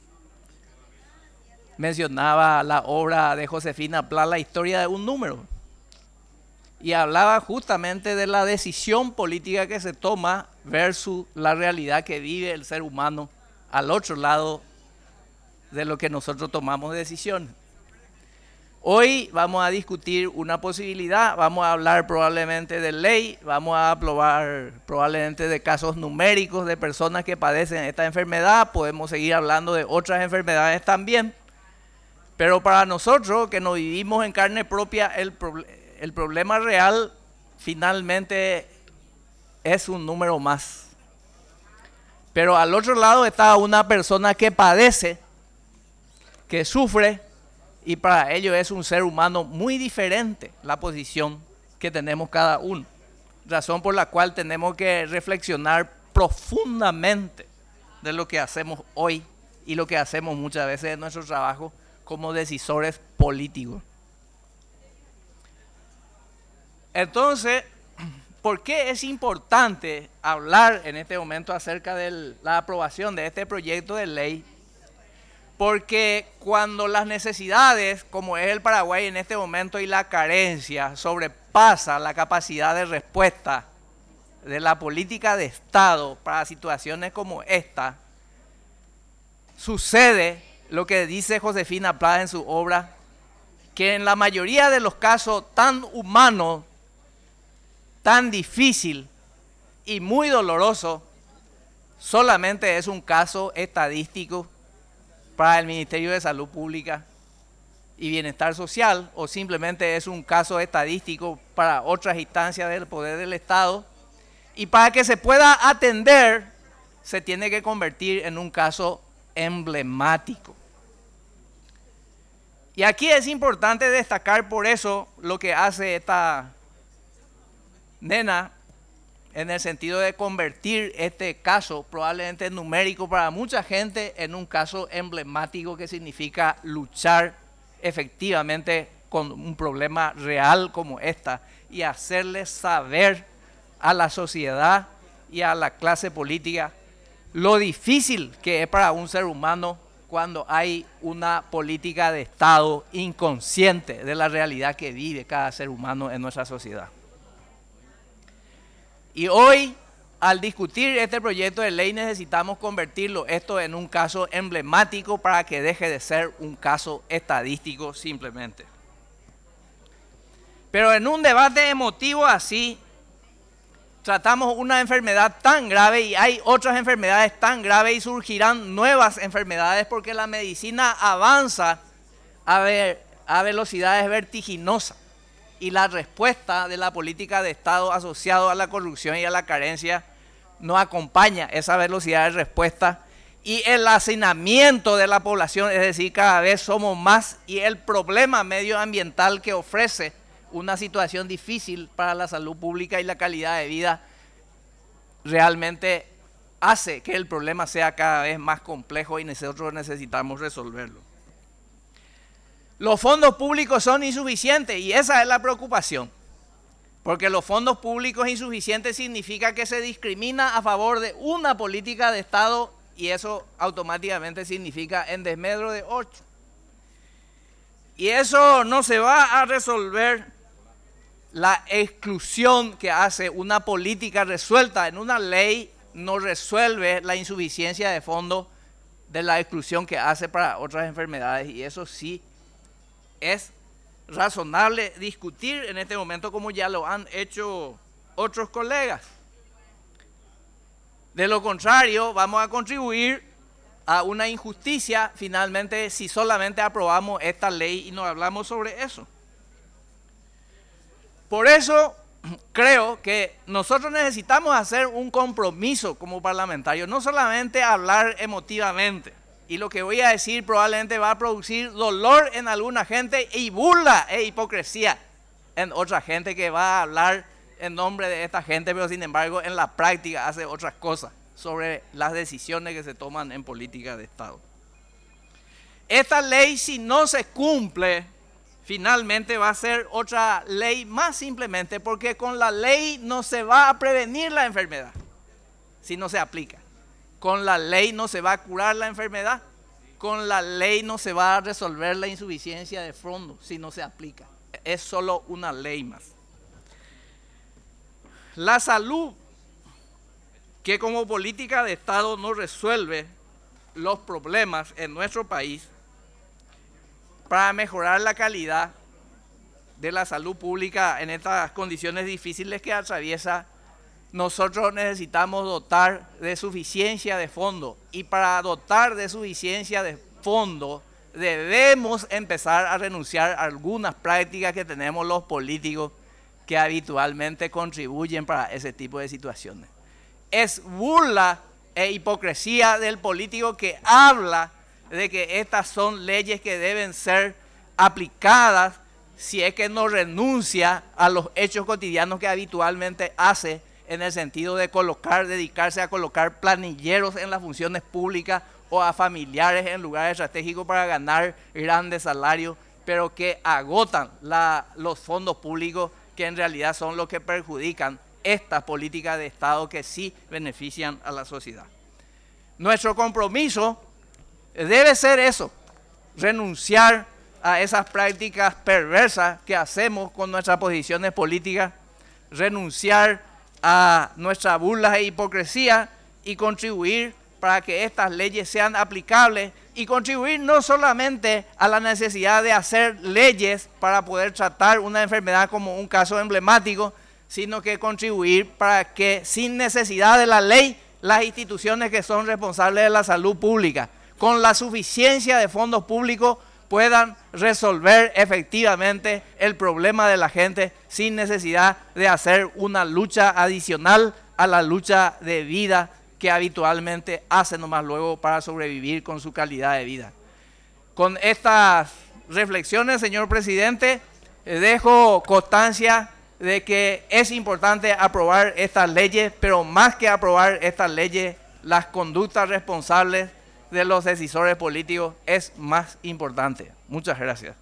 mencionaba la obra de Josefina Pla, La historia de un número, y hablaba justamente de la decisión política que se toma versus la realidad que vive el ser humano al otro lado de lo que nosotros tomamos de decisión. Hoy vamos a discutir una posibilidad, vamos a hablar probablemente de ley, vamos a aprobar probablemente de casos numéricos de personas que padecen esta enfermedad, podemos seguir hablando de otras enfermedades también, pero para nosotros que no vivimos en carne propia, el, pro, el problema real finalmente es un número más. Pero al otro lado está una persona que padece, que sufre, y para ello es un ser humano muy diferente la posición que tenemos cada uno. Razón por la cual tenemos que reflexionar profundamente de lo que hacemos hoy y lo que hacemos muchas veces en nuestro trabajo como decisores políticos. Entonces, ¿por qué es importante hablar en este momento acerca de la aprobación de este proyecto de ley? Porque cuando las necesidades, como es el Paraguay en este momento, y la carencia sobrepasan sobrepasa la capacidad de respuesta de la política de Estado para situaciones como esta, sucede lo que dice Josefina Plá en su obra, que en la mayoría de los casos tan humanos, tan difícil y muy doloroso, solamente es un caso estadístico para el Ministerio de Salud Pública y Bienestar Social, o simplemente es un caso estadístico para otras instancias del poder del Estado, y para que se pueda atender se tiene que convertir en un caso emblemático. Y aquí es importante destacar por eso lo que hace esta nena en el sentido de convertir este caso, probablemente numérico para mucha gente, en un caso emblemático que significa luchar efectivamente con un problema real como esta y hacerle saber a la sociedad y a la clase política lo difícil que es para un ser humano cuando hay una política de Estado inconsciente de la realidad que vive cada ser humano en nuestra sociedad. Y hoy, al discutir este proyecto de ley, necesitamos convertirlo esto en un caso emblemático para que deje de ser un caso estadístico simplemente. Pero en un debate emotivo así, tratamos una enfermedad tan grave y hay otras enfermedades tan graves y surgirán nuevas enfermedades porque la medicina avanza a, ver, a velocidades vertiginosas y la respuesta de la política de Estado asociada a la corrupción y a la carencia no acompaña esa velocidad de respuesta y el hacinamiento de la población, es decir, cada vez somos más y el problema medioambiental que ofrece una situación difícil para la salud pública y la calidad de vida realmente hace que el problema sea cada vez más complejo y nosotros necesitamos resolverlo. Los fondos públicos son insuficientes y esa es la preocupación, porque los fondos públicos insuficientes significa que se discrimina a favor de una política de Estado y eso automáticamente significa en desmedro de ocho. Y eso no se va a resolver la exclusión que hace una política resuelta en una ley, no resuelve la insuficiencia de fondos de la exclusión que hace para otras enfermedades y eso sí es razonable discutir en este momento como ya lo han hecho otros colegas. De lo contrario, vamos a contribuir a una injusticia finalmente si solamente aprobamos esta ley y no hablamos sobre eso. Por eso creo que nosotros necesitamos hacer un compromiso como parlamentarios, no solamente hablar emotivamente. Y lo que voy a decir probablemente va a producir dolor en alguna gente y burla e hipocresía en otra gente que va a hablar en nombre de esta gente, pero sin embargo en la práctica hace otras cosas sobre las decisiones que se toman en política de Estado. Esta ley, si no se cumple, finalmente va a ser otra ley más simplemente porque con la ley no se va a prevenir la enfermedad si no se aplica. Con la ley no se va a curar la enfermedad, con la ley no se va a resolver la insuficiencia de fondos si no se aplica. Es solo una ley más. La salud, que como política de Estado no resuelve los problemas en nuestro país, para mejorar la calidad de la salud pública en estas condiciones difíciles que atraviesa, nosotros necesitamos dotar de suficiencia de fondos y para dotar de suficiencia de fondos debemos empezar a renunciar a algunas prácticas que tenemos los políticos que habitualmente contribuyen para ese tipo de situaciones. Es burla e hipocresía del político que habla de que estas son leyes que deben ser aplicadas si es que no renuncia a los hechos cotidianos que habitualmente hace en el sentido de colocar, dedicarse a colocar planilleros en las funciones públicas o a familiares en lugares estratégicos para ganar grandes salarios, pero que agotan la, los fondos públicos que en realidad son los que perjudican estas políticas de Estado que sí benefician a la sociedad. Nuestro compromiso debe ser eso, renunciar a esas prácticas perversas que hacemos con nuestras posiciones políticas, renunciar a nuestras burlas e hipocresía y contribuir para que estas leyes sean aplicables y contribuir no solamente a la necesidad de hacer leyes para poder tratar una enfermedad como un caso emblemático, sino que contribuir para que sin necesidad de la ley, las instituciones que son responsables de la salud pública, con la suficiencia de fondos públicos, puedan resolver efectivamente el problema de la gente sin necesidad de hacer una lucha adicional a la lucha de vida que habitualmente hacen nomás luego para sobrevivir con su calidad de vida. Con estas reflexiones, señor presidente, eh, dejo constancia de que es importante aprobar estas leyes, pero más que aprobar estas leyes, las conductas responsables de los decisores políticos es más importante. Muchas gracias.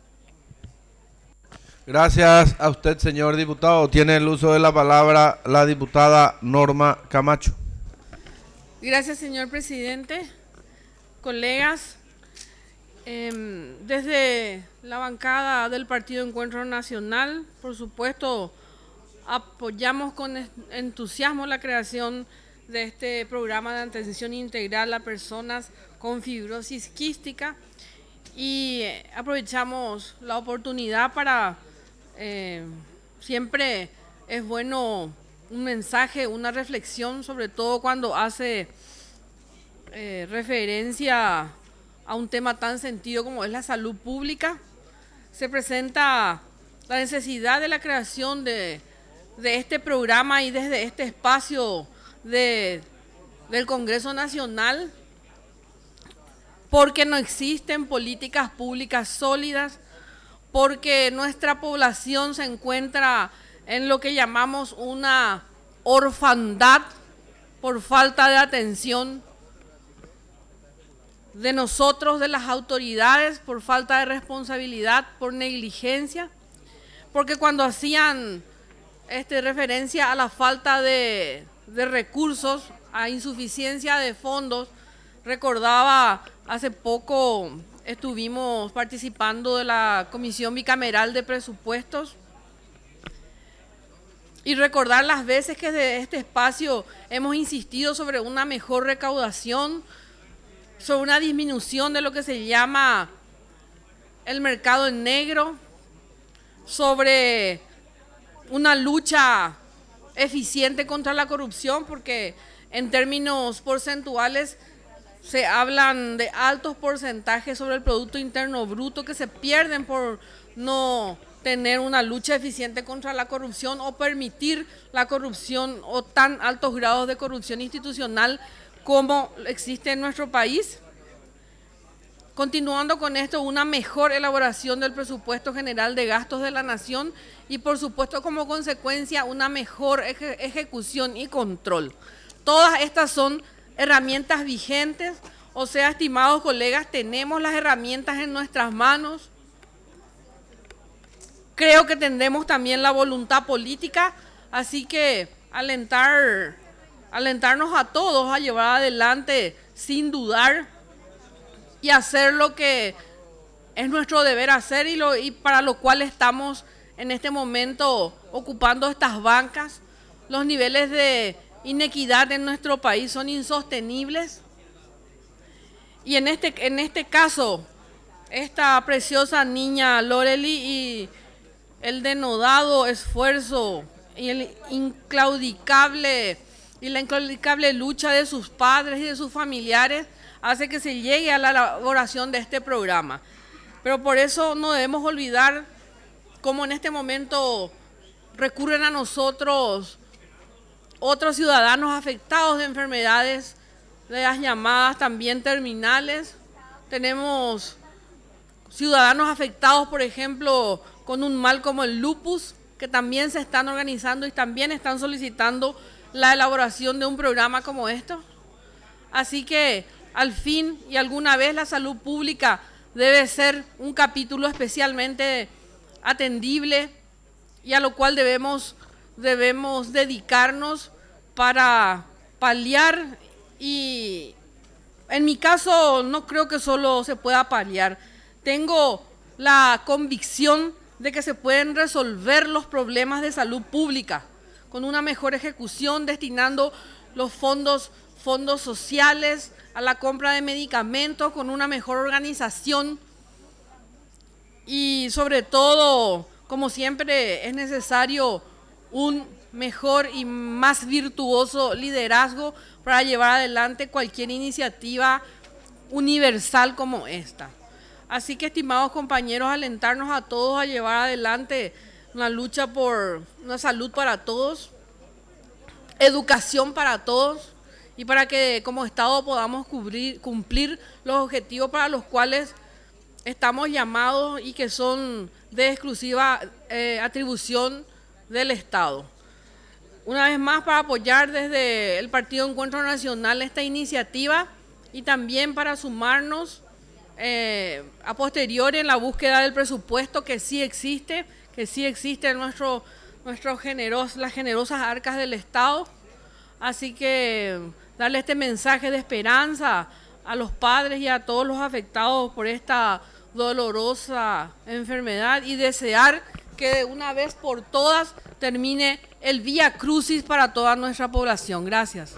Gracias a usted, señor diputado. Tiene el uso de la palabra la diputada Norma Camacho. Gracias, señor presidente. Colegas, eh, desde la bancada del Partido Encuentro Nacional, por supuesto, apoyamos con entusiasmo la creación de este programa de atención integral a personas con fibrosis quística y aprovechamos la oportunidad para, eh, siempre es bueno un mensaje, una reflexión, sobre todo cuando hace eh, referencia a un tema tan sentido como es la salud pública. Se presenta la necesidad de la creación de, de este programa y desde este espacio de, del Congreso Nacional, porque no existen políticas públicas sólidas, porque nuestra población se encuentra en lo que llamamos una orfandad por falta de atención de nosotros, de las autoridades, por falta de responsabilidad, por negligencia, porque cuando hacían este, referencia a la falta de, de recursos, a insuficiencia de fondos, recordaba hace poco estuvimos participando de la Comisión Bicameral de Presupuestos y recordar las veces que desde este espacio hemos insistido sobre una mejor recaudación, sobre una disminución de lo que se llama el mercado en negro, sobre una lucha eficiente contra la corrupción, porque en términos porcentuales se hablan de altos porcentajes sobre el Producto Interno Bruto que se pierden por no tener una lucha eficiente contra la corrupción o permitir la corrupción o tan altos grados de corrupción institucional como existe en nuestro país. Continuando con esto, una mejor elaboración del presupuesto general de gastos de la nación y por supuesto como consecuencia una mejor eje- ejecución y control. Todas estas son herramientas vigentes, o sea, estimados colegas, tenemos las herramientas en nuestras manos. Creo que tendremos también la voluntad política, así que alentar, alentarnos a todos a llevar adelante sin dudar y hacer lo que es nuestro deber hacer y, lo, y para lo cual estamos en este momento ocupando estas bancas. Los niveles de inequidad en nuestro país son insostenibles y en este, en este caso, esta preciosa niña Lorely y el denodado esfuerzo y el inclaudicable y la inclaudicable lucha de sus padres y de sus familiares hace que se llegue a la elaboración de este programa. Pero por eso no debemos olvidar cómo en este momento recurren a nosotros otros ciudadanos afectados de enfermedades, de las llamadas también terminales. Tenemos ciudadanos afectados, por ejemplo, con un mal como el lupus, que también se están organizando y también están solicitando la elaboración de un programa como esto. Así que, al fin y alguna vez, la salud pública debe ser un capítulo especialmente atendible y a lo cual debemos, debemos dedicarnos para paliar y, en mi caso, no creo que solo se pueda paliar. Tengo la convicción de que se pueden resolver los problemas de salud pública con una mejor ejecución, destinando los fondos, fondos sociales a la compra de medicamentos, con una mejor organización y sobre todo, como siempre, es necesario un mejor y más virtuoso liderazgo para llevar adelante cualquier iniciativa universal como esta. Así que, estimados compañeros, alentarnos a todos a llevar adelante una lucha por una salud para todos, educación para todos y para que como Estado podamos cubrir, cumplir los objetivos para los cuales estamos llamados y que son de exclusiva eh, atribución del Estado. Una vez más, para apoyar desde el Partido Encuentro Nacional esta iniciativa y también para sumarnos eh, a posteriori en la búsqueda del presupuesto que sí existe, que sí existe en nuestro, nuestro generos, las generosas arcas del Estado. Así que darle este mensaje de esperanza a los padres y a todos los afectados por esta dolorosa enfermedad y desear que de una vez por todas termine el vía crucis para toda nuestra población. Gracias.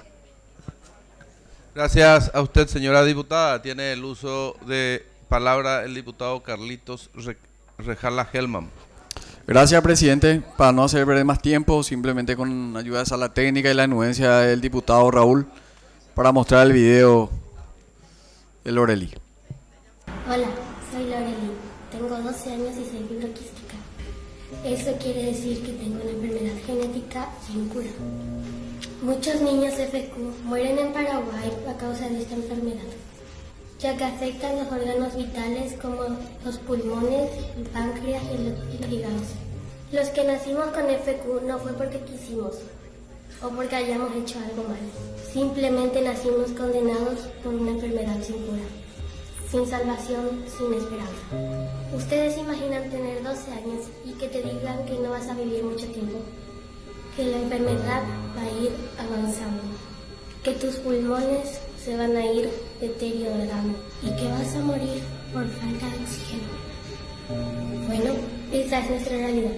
Gracias a usted, señora diputada. Tiene el uso de palabra el diputado Carlitos Rejala Helman. Gracias, presidente. Para no hacer perder más tiempo, simplemente con ayuda de sala técnica y la anuencia del diputado Raúl, para mostrar el video de Loreli. Hola, soy Loreli. Tengo doce años y soy fibroquística. Eso quiere decir que tengo una enfermedad genética sin cura. Muchos niños F Q mueren en Paraguay a causa de esta enfermedad, ya que afectan los órganos vitales como los pulmones, el páncreas y los hígados. Los que nacimos con F Q no fue porque quisimos o porque hayamos hecho algo mal. Simplemente nacimos condenados por una enfermedad sin cura, sin salvación, sin esperanza. Ustedes imaginan tener doce años y que te digan que no vas a vivir mucho tiempo, que la enfermedad va a ir avanzando, que tus pulmones se van a ir deteriorando y que vas a morir por falta de oxígeno. Bueno, esa es nuestra realidad.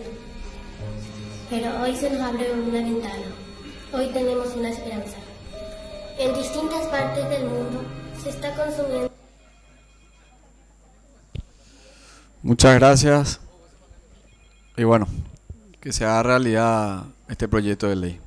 Pero hoy se nos abre una ventana. Hoy tenemos una esperanza. En distintas partes del mundo se está consumiendo. Muchas gracias. Y bueno, que se haga realidad este proyecto de ley.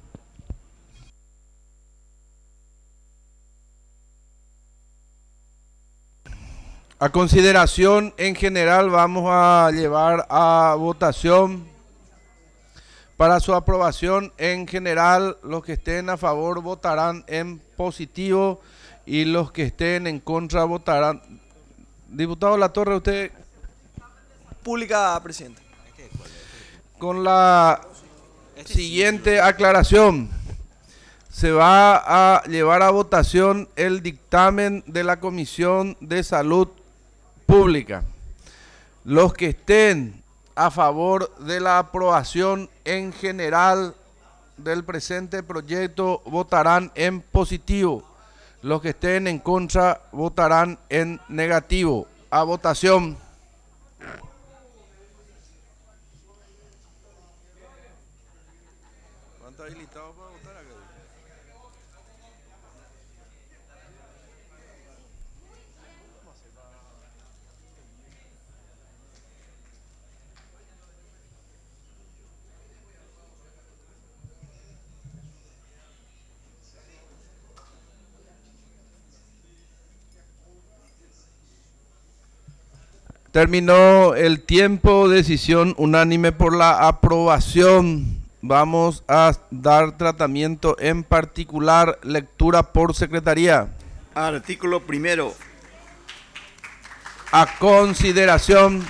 A consideración en general vamos a llevar a votación para su aprobación en general. Los que estén a favor votarán en positivo y los que estén en contra votarán. Diputado Latorre, usted... Pública, presidente. Con la siguiente aclaración, se va a llevar a votación el dictamen de la Comisión de Salud Pública. Los que estén a favor de la aprobación en general del presente proyecto votarán en positivo. Los que estén en contra votarán en negativo. A votación. ¿Cuántos habilitados para votar acá? Terminó el tiempo, decisión unánime por la aprobación. Vamos a dar tratamiento en particular, lectura por secretaría. Artículo primero. A consideración.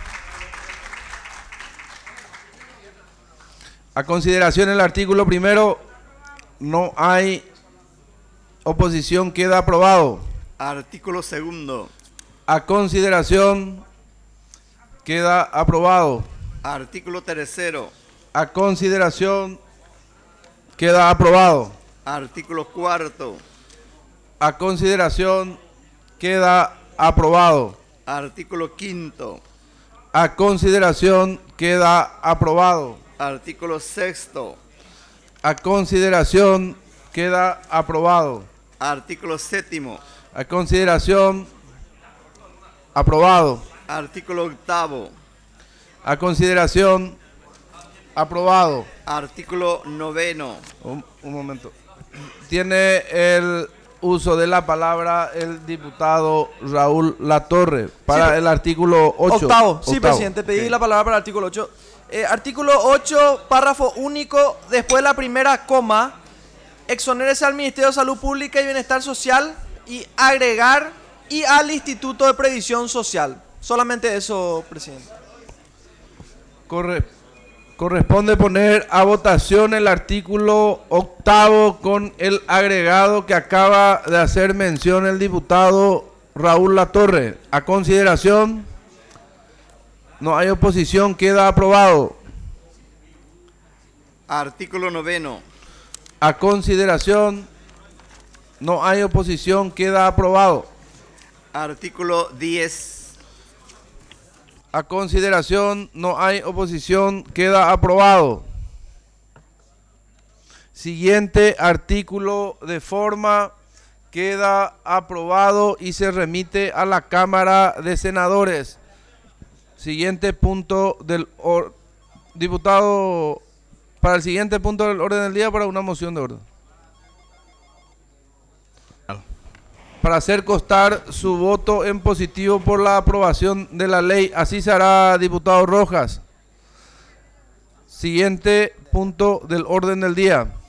A consideración el artículo primero, no hay oposición, queda aprobado. Artículo segundo. A consideración, queda aprobado. Artículo tercero. A consideración, queda aprobado. Artículo cuarto. A consideración, queda aprobado. Artículo quinto. A consideración queda aprobado. Artículo sexto. A consideración queda aprobado. Artículo séptimo. A consideración aprobado. Artículo octavo. A consideración aprobado. Artículo noveno. Un, un momento. Tiene el uso de la palabra el diputado Raúl Latorre para Sí, el artículo ocho. Octavo, sí, Octavo. presidente, pedí Ok. la palabra para el artículo ocho. Eh, artículo ocho, párrafo único, después de la primera coma, exonérese al Ministerio de Salud Pública y Bienestar Social y agregar y al Instituto de Previsión Social. Solamente eso, presidente. Corre- corresponde poner a votación el artículo octavo con el agregado que acaba de hacer mención el diputado Raúl Latorre. A consideración, no hay oposición, queda aprobado. Artículo noveno. A consideración, no hay oposición, queda aprobado. Artículo diez. A consideración, no hay oposición, queda aprobado. Siguiente artículo de forma queda aprobado y se remite a la Cámara de Senadores. Siguiente punto del or- diputado, para el siguiente punto del orden del día, para una moción de orden. Para hacer constar su voto en positivo por la aprobación de la ley. Así se hará, diputado Rojas. Siguiente punto del orden del día.